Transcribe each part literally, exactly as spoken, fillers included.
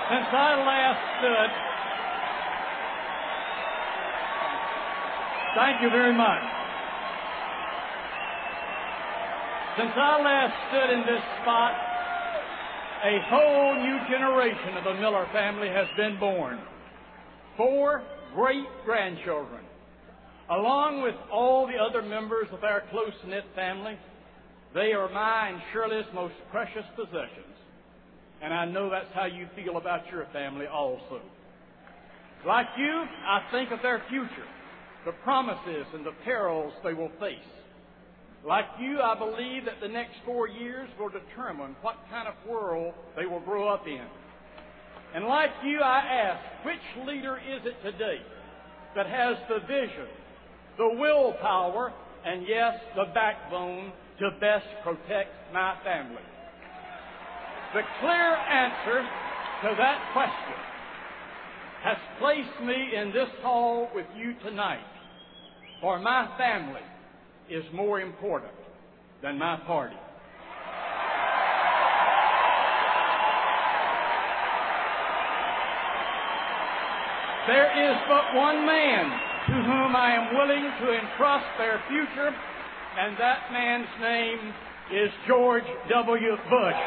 Since I last stood, thank you very much. Since I last stood in this spot, a whole new generation of the Miller family has been born. Four great-grandchildren. Along with all the other members of our close-knit family, they are my and Shirley's most precious possessions. And I know that's how you feel about your family also. Like you, I think of their future, the promises and the perils they will face. Like you, I believe that the next four years will determine what kind of world they will grow up in. And like you, I ask, which leader is it today that has the vision, the willpower, and yes, the backbone to best protect my family? The clear answer to that question has placed me in this hall with you tonight, for my family is more important than my party. There is but one man to whom I am willing to entrust their future, and that man's name is George W. Bush.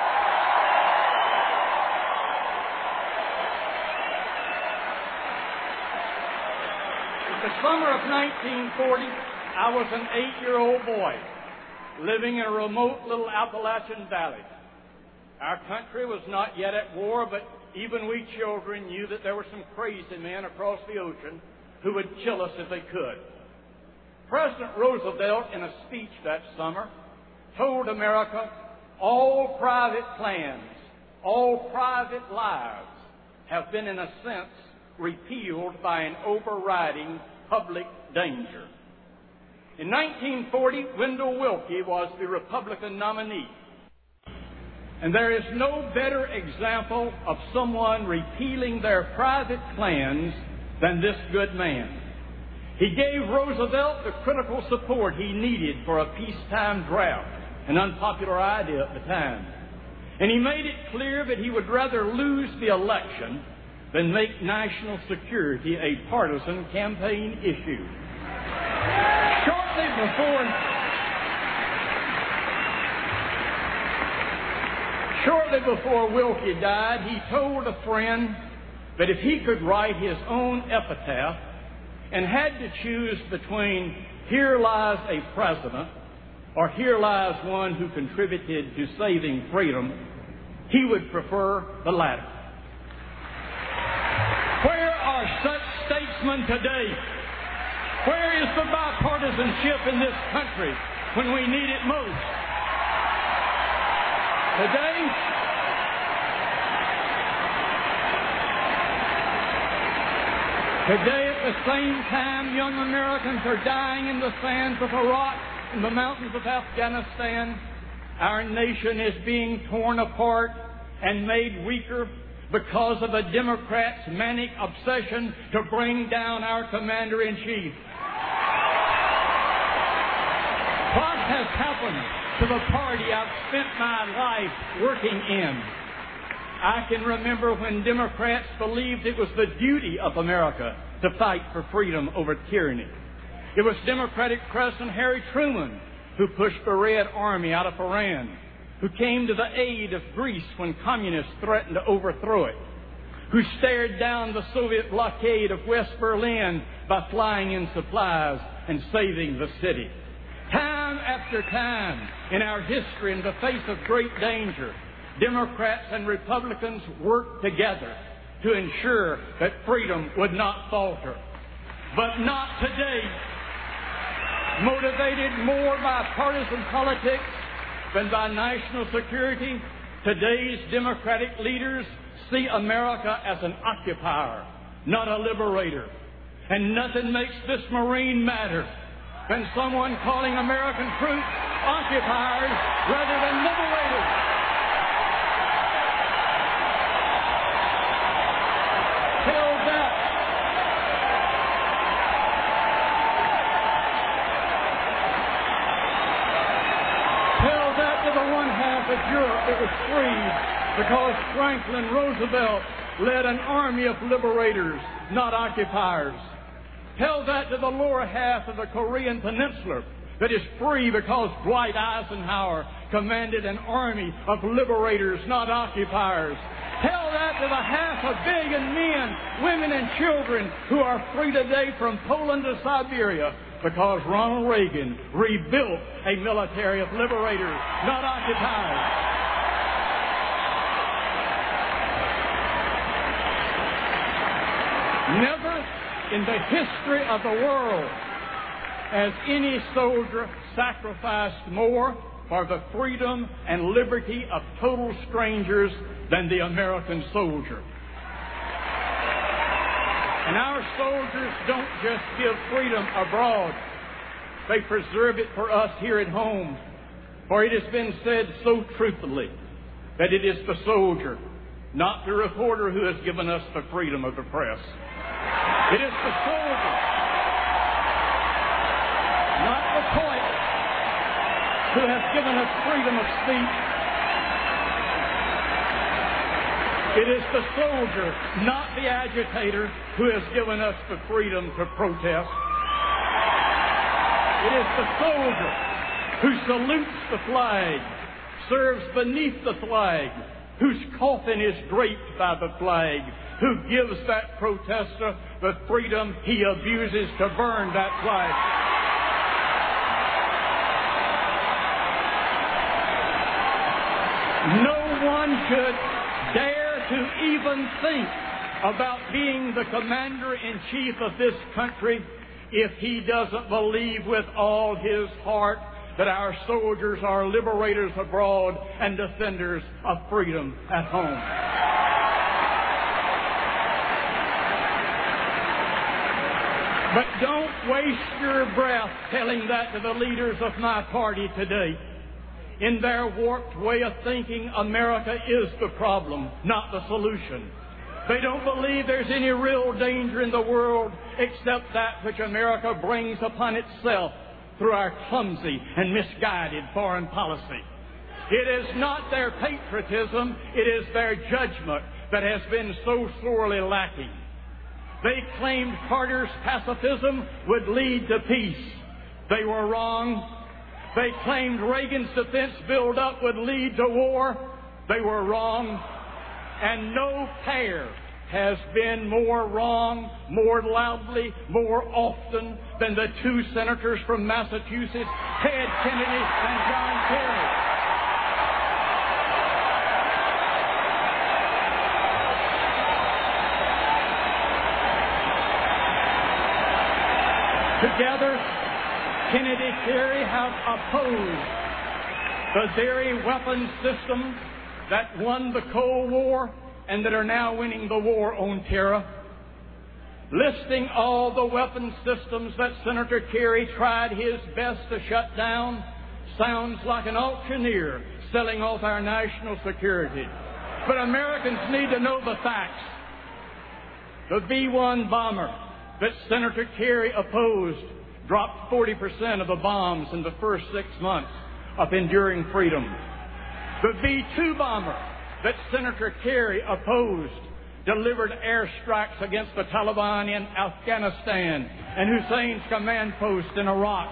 In the summer of nineteen forty, I was an eight-year-old boy living in a remote little Appalachian valley. Our country was not yet at war, but even we children knew that there were some crazy men across the ocean who would kill us if they could. President Roosevelt, in a speech that summer, told America, all private plans, all private lives have been, in a sense, repealed by an overriding public danger. In nineteen forty, Wendell Willkie was the Republican nominee. And there is no better example of someone repealing their private plans than this good man. He gave Roosevelt the critical support he needed for a peacetime draft, an unpopular idea at the time. And he made it clear that he would rather lose the election than make national security a partisan campaign issue. Shortly before, shortly before Willkie died, he told a friend that if he could write his own epitaph and had to choose between "Here lies a president" or "Here lies one who contributed to saving freedom," he would prefer the latter. Where are such statesmen today? Where is the bipartisanship in this country when we need it most? Today, today at the same time, young Americans are dying in the sands of Iraq and the mountains of Afghanistan, our nation is being torn apart and made weaker because of a Democrat's manic obsession to bring down our commander-in-chief. What has happened to the party I've spent my life working in? I can remember when Democrats believed it was the duty of America to fight for freedom over tyranny. It was Democratic President Harry Truman who pushed the Red Army out of Iran, who came to the aid of Greece when communists threatened to overthrow it, who stared down the Soviet blockade of West Berlin by flying in supplies and saving the city. Time after time in our history, in the face of great danger, Democrats and Republicans worked together to ensure that freedom would not falter. But not today. Motivated more by partisan politics than by national security, today's Democratic leaders see America as an occupier, not a liberator. And nothing makes this Marine matter than someone calling American troops occupiers rather than liberators. Tell that. Tell that to the one half of Europe that was free because Franklin Roosevelt led an army of liberators, not occupiers. Tell that to the lower half of the Korean Peninsula that is free because Dwight Eisenhower commanded an army of liberators, not occupiers. Tell that to the half a billion men, women, and children who are free today from Poland to Siberia because Ronald Reagan rebuilt a military of liberators, not occupiers. Never in the history of the world has any soldier sacrificed more for the freedom and liberty of total strangers than the American soldier. And our soldiers don't just give freedom abroad. They preserve it for us here at home. For it has been said so truthfully that it is the soldier, not the reporter, who has given us the freedom of the press. It is the soldier, not the poet, who has given us freedom of speech. It is the soldier, not the agitator, who has given us the freedom to protest. It is the soldier who salutes the flag, serves beneath the flag, whose coffin is draped by the flag, who gives that protester the freedom he abuses to burn that flag. No one should dare to even think about being the commander-in-chief of this country if he doesn't believe with all his heart that our soldiers are liberators abroad and defenders of freedom at home. But don't waste your breath telling that to the leaders of my party today. In their warped way of thinking, America is the problem, not the solution. They don't believe there's any real danger in the world except that which America brings upon itself through our clumsy and misguided foreign policy. It is not their patriotism, it is their judgment that has been so sorely lacking. They claimed Carter's pacifism would lead to peace. They were wrong. They claimed Reagan's defense build-up would lead to war. They were wrong. And no pair has been more wrong, more loudly, more often than the two senators from Massachusetts, Ted Kennedy and John Kerry. Together, Kennedy and Kerry have opposed the very weapons systems that won the Cold War and that are now winning the war on terror. Listing all the weapons systems that Senator Kerry tried his best to shut down sounds like an auctioneer selling off our national security. But Americans need to know the facts. The B one bomber that Senator Kerry opposed dropped forty percent of the bombs in the first six months of enduring freedom. The B two bomber that Senator Kerry opposed delivered airstrikes against the Taliban in Afghanistan and Hussein's command post in Iraq.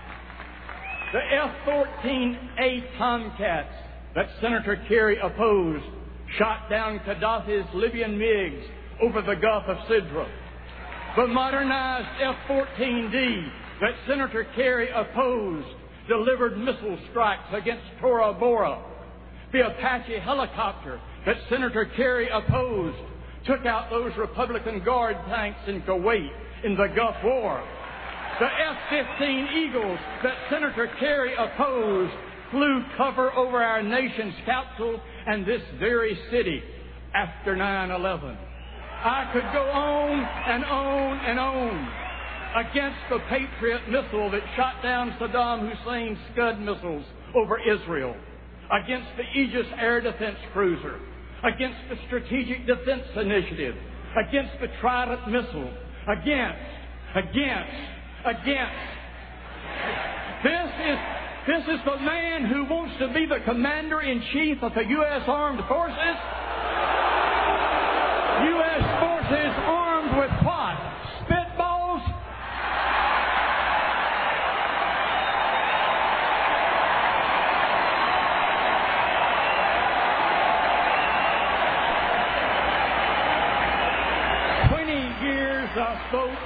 The F fourteen A Tomcats that Senator Kerry opposed shot down Gaddafi's Libyan MiGs over the Gulf of Sidra. The modernized F fourteen D that Senator Kerry opposed delivered missile strikes against Tora Bora. The Apache helicopter that Senator Kerry opposed took out those Republican Guard tanks in Kuwait in the Gulf War. The F fifteen Eagles that Senator Kerry opposed flew cover over our nation's capital and this very city after nine eleven. I could go on and on and on against the Patriot missile that shot down Saddam Hussein's Scud missiles over Israel, against the Aegis air defense cruiser, against the Strategic Defense Initiative, against the Trident missile, against, against, against. This is, this is the man who wants to be the commander-in-chief of the U S Armed Forces. years of votes,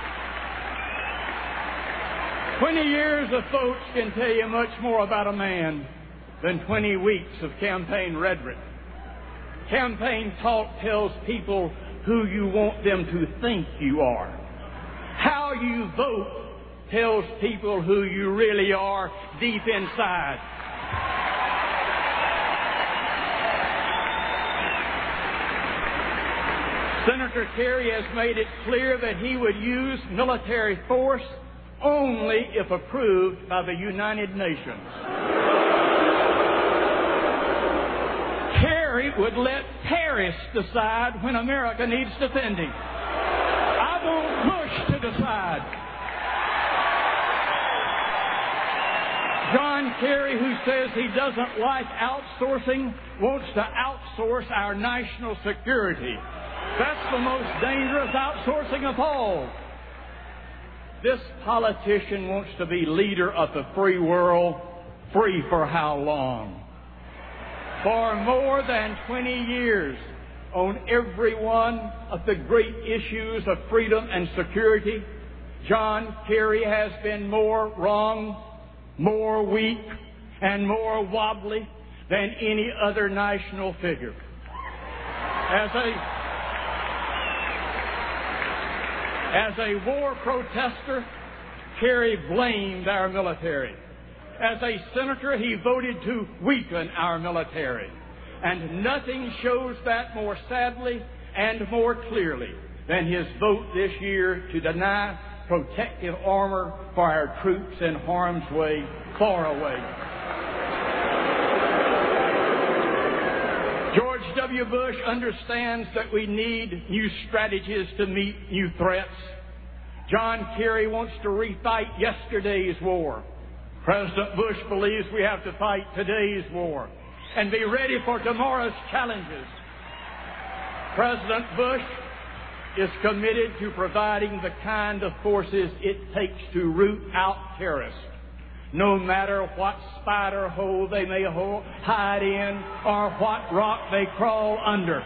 twenty years of votes can tell you much more about a man than twenty weeks of campaign rhetoric. Campaign talk tells people who you want them to think you are. How you vote tells people who you really are deep inside. Senator Kerry has made it clear that he would use military force only if approved by the United Nations. Kerry would let Paris decide when America needs defending. I want Bush to decide. John Kerry, who says he doesn't like outsourcing, wants to outsource our national security. That's the most dangerous outsourcing of all. This politician wants to be leader of the free world. Free for how long? For more than twenty years, on every one of the great issues of freedom and security, John Kerry has been more wrong, more weak, and more wobbly than any other national figure. As a As a war protester, Kerry blamed our military. As a senator, he voted to weaken our military. And nothing shows that more sadly and more clearly than his vote this year to deny protective armor for our troops in harm's way, far away. George W. Bush understands that we need new strategies to meet new threats. John Kerry wants to refight yesterday's war. President Bush believes we have to fight today's war and be ready for tomorrow's challenges. President Bush is committed to providing the kind of forces it takes to root out terrorists, no matter what spider hole they may hide in or what rock they crawl under.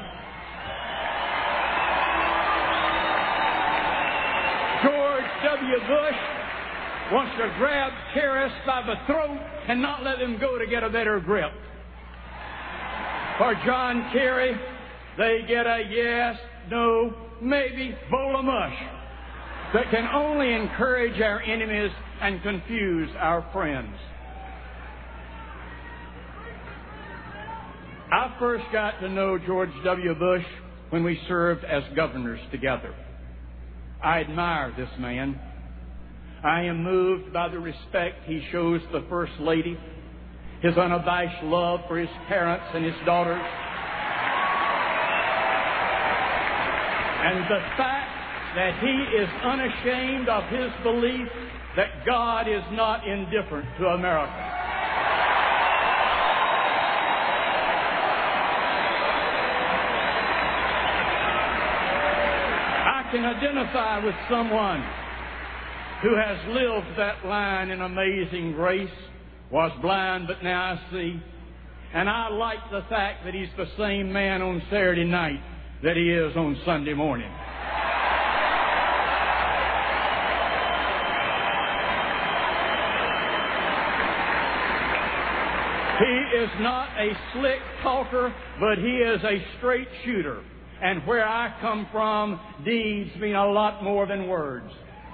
George W. Bush wants to grab terrorists by the throat and not let them go to get a better grip. For John Kerry, they get a yes, no, maybe bowl of mush that can only encourage our enemies and confuse our friends. I first got to know George W. Bush when we served as governors together. I admire this man. I am moved by the respect he shows the First Lady, his unabashed love for his parents and his daughters, and the fact that he is unashamed of his belief that God is not indifferent to America. I can identify with someone who has lived that line in Amazing Grace, was blind but now I see, and I like the fact that he's the same man on Saturday night that he is on Sunday morning. He is not a slick talker, but he is a straight shooter. And where I come from, deeds mean a lot more than words.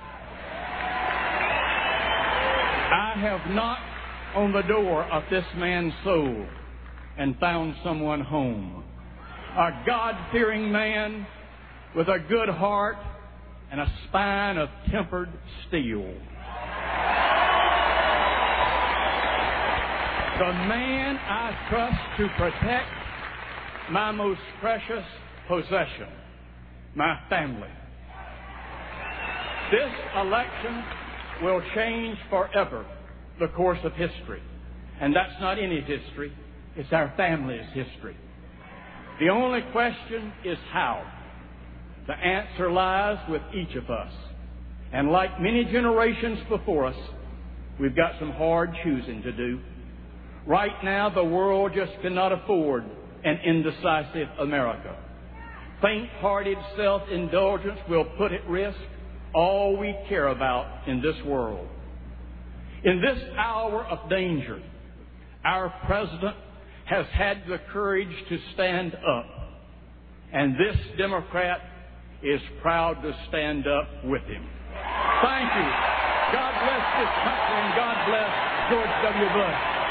I have knocked on the door of this man's soul and found someone home. A God-fearing man with a good heart and a spine of tempered steel. The man I trust to protect my most precious possession, my family. This election will change forever the course of history. And that's not any history, it's our family's history. The only question is how. The answer lies with each of us. And like many generations before us, we've got some hard choosing to do. Right now, the world just cannot afford an indecisive America. faint-hearted self-indulgence will put at risk all we care about in this world. In this hour of danger, our President has had the courage to stand up, and this Democrat is proud to stand up with him. Thank you. God bless this country, and God bless George W. Bush.